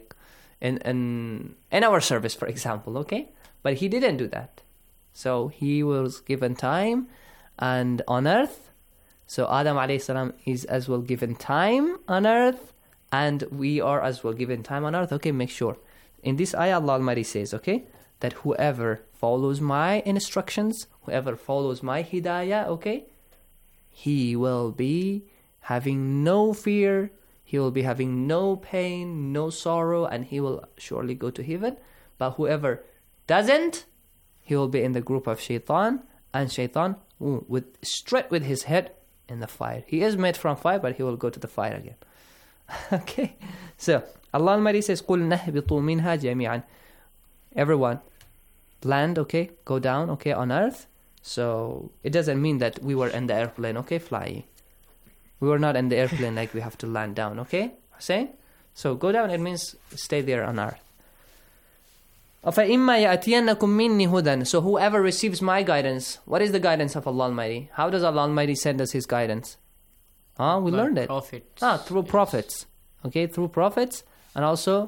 our service, for example, okay? But he didn't do that. So he was given time and on earth. So Adam alayhi salam is as well given time on earth, and we are as well given time on earth. Okay, make sure. In this ayah, Allah Almighty says, okay, that whoever follows my instructions, whoever follows my hidayah, okay, he will be having no fear, he will be having no pain, no sorrow, and he will surely go to heaven. But whoever doesn't, he will be in the group of shaitan, and shaitan straight with his head in the fire. He is made from fire, but he will go to the fire again. Okay, so Allah Almighty says, قُلْ نَهْبِطُوا مِنْهَا جَمِيعًا. Everyone, land, okay, go down, okay, on earth. So it doesn't mean that we were in the airplane, okay, flying. We were not in the airplane like we have to land down, okay? Saying? So go down, it means stay there on earth. فَإِمَّا يَأْتِيَنَّكُم مِّنِّي هُدًى. So whoever receives my guidance, what is the guidance of Allah Almighty? How does Allah Almighty send us His guidance? We learned it. Prophets. Through prophets. Okay, through prophets and also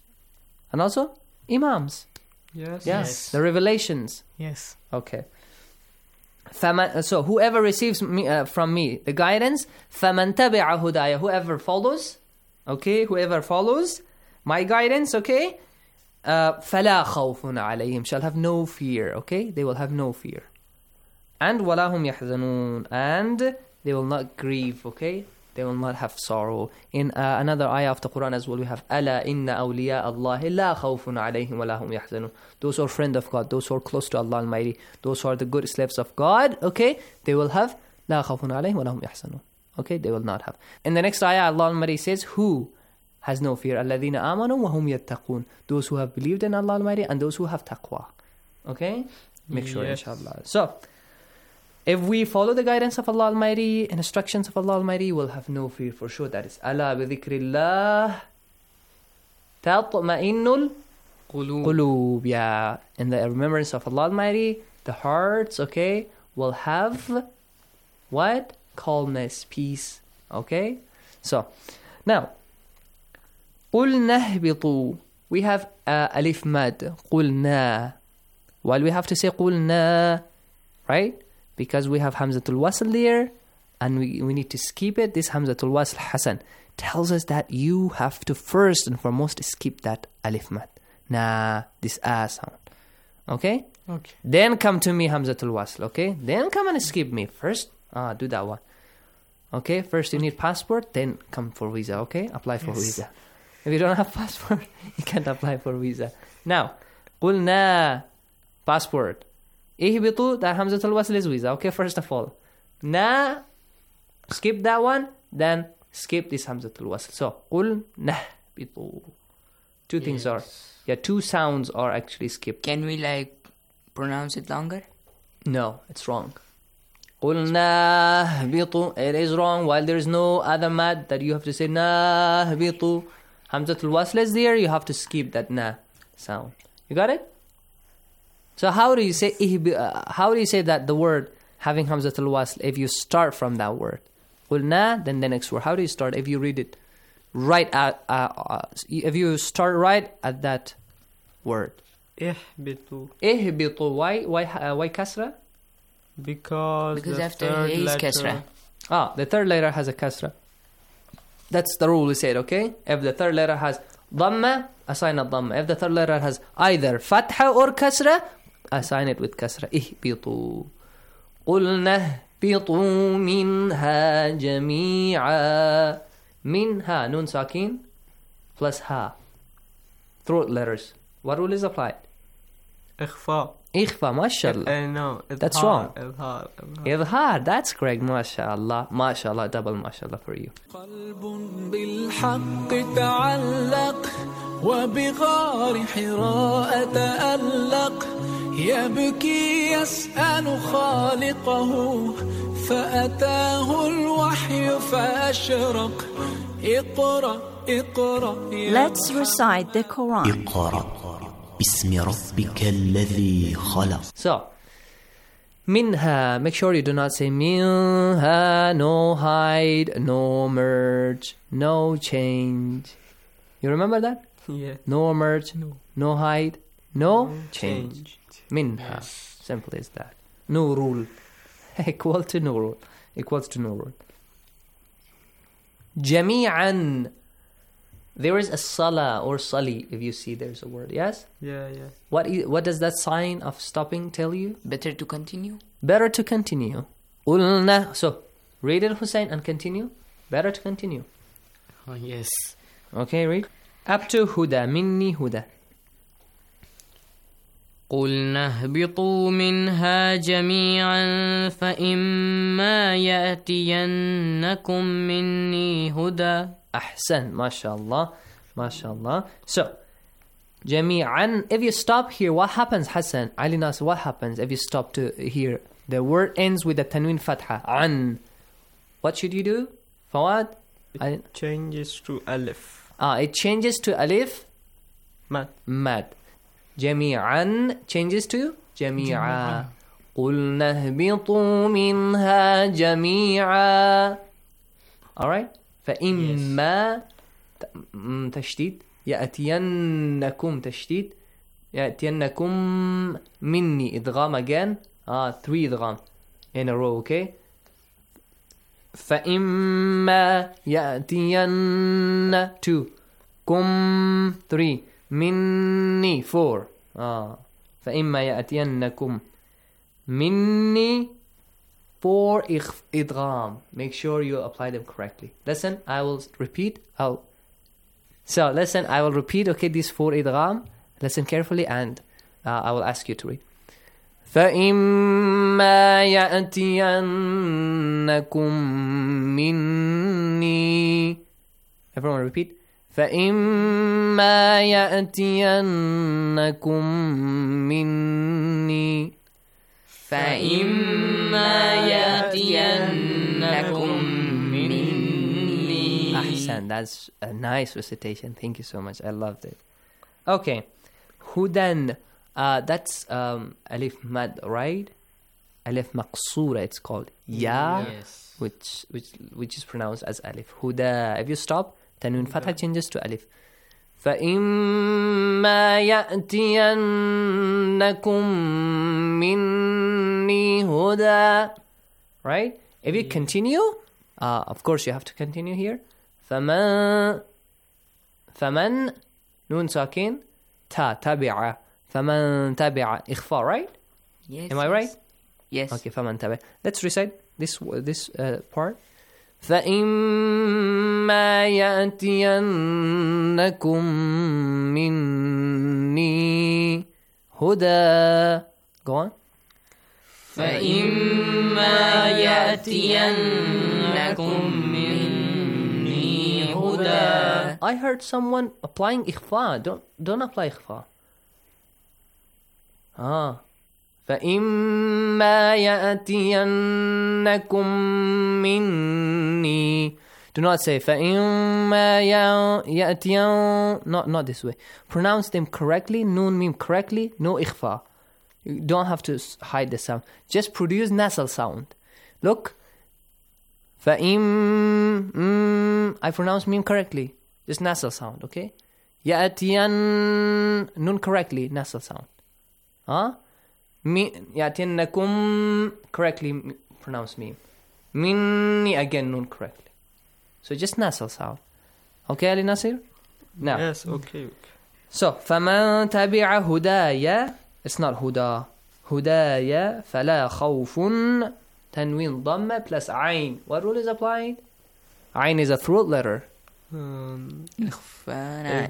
imams. Yes. The revelations. Yes. Okay. So whoever receives from me the guidance, فَمَنْ تَبِعَ هُدَايَ. Whoever follows my guidance, okay, فَلَا خَوْفٌ عَلَيْهِمْ, shall have no fear, okay? They will have no fear. And وَلَا هُمْ يَحْزَنُونَ, and they will not grieve, okay? They will not have sorrow. In another ayah of the Quran as well, we have أَلَا إِنَّ أَوْلِيَاءَ اللَّهِ لَا خَوْفٌ عَلَيْهِمْ وَلَا هُمْ يَحْزَنُونَ. Those who are friends of God, those who are close to Allah Almighty, those who are the good slaves of God, okay? They will have لَا خَوْفٌ عَلَيْهِمْ وَلَا هُمْ يَحْزَنُونَ. Okay? They will not have. In the next ayah, Allah Almighty says, who has no fear? الَّذِينَ آمَنُوا وَهُمْ يَتَّقُونَ. Those who have believed in Allah Almighty and those who have taqwa. Okay? Make sure, inshallah. So, if we follow the guidance of Allah Almighty, instructions of Allah Almighty, we'll have no fear for sure. That is, أَلَا بِذِكْرِ اللَّهِ تَطْمَئِنُّ الْقُلُوبِ. Yeah, in the remembrance of Allah Almighty, the hearts, okay, will have what? Calmness, peace. Okay? So, now, قُلْنَا اهْبِطُوا. We have alif mad. قُلْنَا. While we have to say قُلْنَا, right? Because we have Hamzatul Wasl there, and we need to skip it. This Hamzatul Wasl Hasan tells us that you have to first and foremost skip that alif mad. This sound. Okay? Okay. Then come to me Hamzatul Wasl, okay? Then come and skip me. First, do that one. Okay? First you need passport, then come for visa, okay? Apply for visa. If you don't have passport, you can't apply for visa. Now, قُلْنَا, passport. ihbitu, that Hamzatul Wasl is with. Okay, first of all. Na, skip that one, then skip this Hamzatul Wasl. So, qul nahbitu. Two things are, two sounds are actually skipped. Can we pronounce it longer? No, it's wrong. قُلْ نَهْبِطُ. It is wrong. While there is no other mad that you have to say نَهْبِطُ. Hamzatul Wasl is there, you have to skip that na sound. You got it? So how do you say that the word having Hamzatul Wasl if you start from that word? قُلْنَا, then the next word. How do you start if you read it right if you start right at that word? اهبطوا. اهبطوا. Why kasra? Because after he is kasra. The third letter has a kasra. That's the rule we said, okay? If the third letter has dhamma, assign a dhamma. If the third letter has either fatha or kasra, assign it with kasra. اهبطوا. قُلْنَا اهبطوا منها جميعا. Minha, nun sakin, plus ha. Throat letters. What rule is applied? إخفاء. إخفاء, mashallah. No, that's wrong. إظهار. That's correct, mashallah. Mashallah, double mashallah for you. قلب بالحق تعلق وبغار حراء تألق يبكي يسأل خالقه فأتاه الوحي فأشرق اقرأ اقرأ. Let's recite the Quran. اقرأ باسم ربك الذي خلق. So, minha, make sure you do not say minha, no hide, no merge, no change. You remember that? Yeah. No merge, no hide, no change. Minha. Simple as that. No rule. Equals to no rule. Jami'an. There is a salah or sali if you see there's a word. Yes? Yeah. What does that sign of stopping tell you? Better to continue. Better to continue. Ulna. So, read it, Hussein, and continue. Better to continue. Oh, yes. Okay, read. Up to huda. Minni huda. قُلْنَا اهْبِطُوا مِنْهَا جَمِيعًا فَإِمَّا يَأْتِيَنَّكُمْ مِنِّي هُدًى. Ahsan, mashallah. So, jami'an, if you stop here, what happens, Hassan? Ali Nas, what happens if you stop to here? The word ends with the tanween fatha. An. What should you do? Fawad? It changes to alif. It changes to alif? Mad. Jami'an changes to jami'a. قُلْنَا اهْبِطُوا مِنْهَا جَمِيعًا. Alright? فإما تشديد يأتينكم تشديد يأتينكم مني إدغام again 3 إدغام in a row, okay? فإما يأتين 2 كم 3 مني 4 فإما يأتينكم مني 4 idgham. Make sure you apply them correctly. Listen, I will repeat. I will repeat, okay, these 4 idgham. Listen carefully and I will ask you to read. فَإِمَّا يَأْتِيَنَّكُمْ مِنِّي. Everyone repeat. فَإِمَّا يَأْتِيَنَّكُمْ مِنِّي. فَإِمَّا يَأْتِيَنَّكُمْ مِنِّي. Ahsan, that's a nice recitation. Thank you so much. I loved it. Okay. Hudan. That's alif mad, right? Alif maqsura, it's called. Yes. Which is pronounced as alif. Huda. If you stop, tanween fatha changes to alif. فَإِمَّا يَأْتِيَنَّكُمْ مِنِّي هُدًى. Right? If you continue, of course you have to continue here. فَمَنْ نون ساكن تَبِعَ. فَمَنْ تَبِعَ. إخفاء, right? Yes. Am I right? Yes. Okay, فَمَنْ تَبِعَ. Let's recite this part. فَإِمَّا يَأْتِيَنَّكُمْ مِنِّي هُدًى. Go on. فإما يأتينكم مني هدى. I heard someone applying إخفاء. Don't apply إخفاء. فإما يأتينكم مني. Do not say فإما يأتين. Not this way. Pronounce them correctly. Noon meme correctly. No إخفاء. You don't have to hide the sound. Just produce nasal sound. Look. فإم. I pronounce meme correctly. Just nasal sound, okay? يأتين. Noon correctly. Nasal sound. يأتينكم. Correctly pronounce meme. Minni again. Noon correctly. So just nasal sound. Okay, Ali Nasir? Now. Yes, okay. So, فَمَنْ تَبِعَ هُدَايَ. It's not هُدَى. هُدَايَ فَلَا خَوْفٌ. Tanween dhamma plus ayn. What rule is applied? Ayn is a throat letter. إخفاء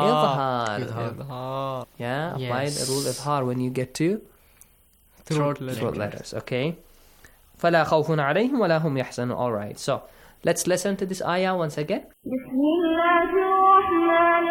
إظهار. Yeah, apply the rule إظهار when you get to throat letters. Okay. فَلَا خَوْفٌ عَلَيْهِمْ وَلَا هُمْ يَحْزَنُونَ. Alright, so let's listen to this ayah once again. بسم الله الرحمن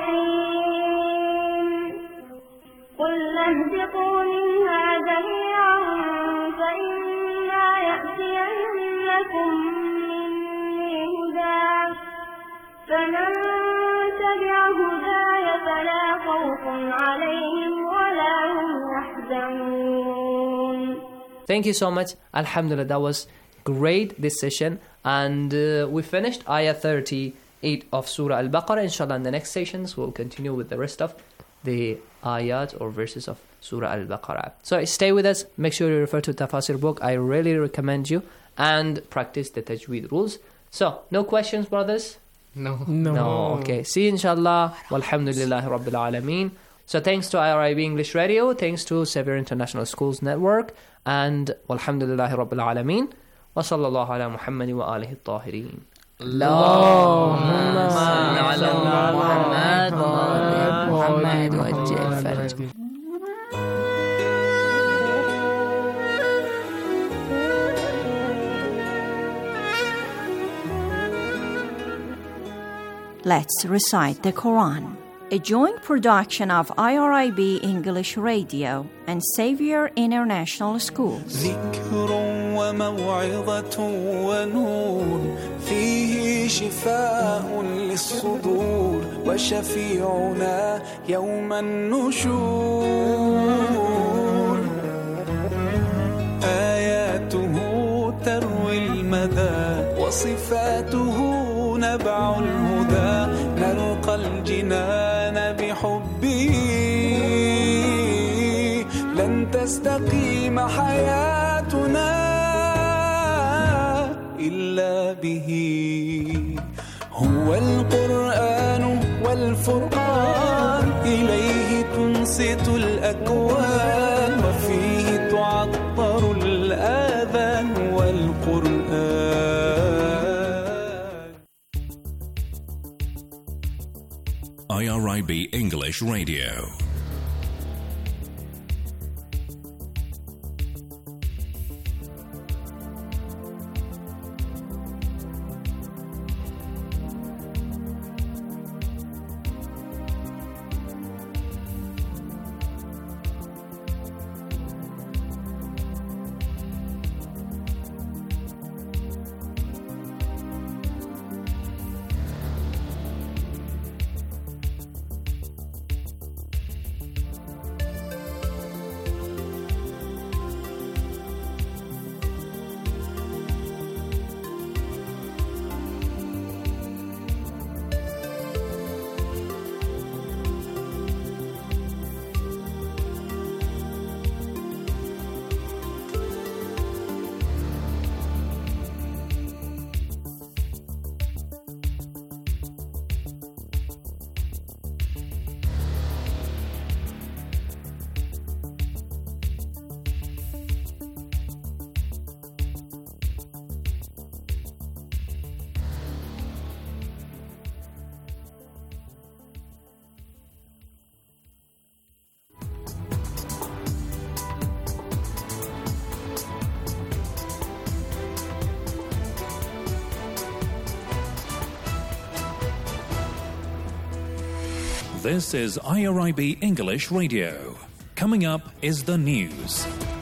الرحيم قل اهبطوا منها جميعا فإما يأتينكم مني هدى فمن تبع هداي فلا خوف عليهم ولا هم يحزنون. Thank you so much. Alhamdulillah, that was great this session. And we finished ayah 38 of Surah Al-Baqarah. Inshallah, in the next sessions, we'll continue with the rest of the ayat or verses of Surah Al-Baqarah. So stay with us. Make sure you refer to Tafasir book. I really recommend you. And practice the Tajweed rules. So, no questions, brothers? No. Okay. See you, inshallah. Walhamdulillahi Rabbil Alameen. So thanks to IRIB English Radio. Thanks to Xavier International Schools Network. And walhamdulillahi Rabbil Alameen. وصلى الله على محمد وآله الطاهرين. اللهم صل على محمد وآل محمد وجل فرجه. Let's recite the Quran. A joint production of IRIB English Radio and Xavier International Schools. ذكر وموعظة ونور فيه شفاء للصدور وشفيعنا يوم النشور آياته تروي المدى وصفاته نبع الهدى نلقى الجنان بحبه لن تستقيم حياتنا إلا به هو القرآن والفرقان إليه تنصت الأكوان وفيه تعطر الآذان والقرآن. IRIB English Radio. This is IRIB English Radio. Coming up is the news.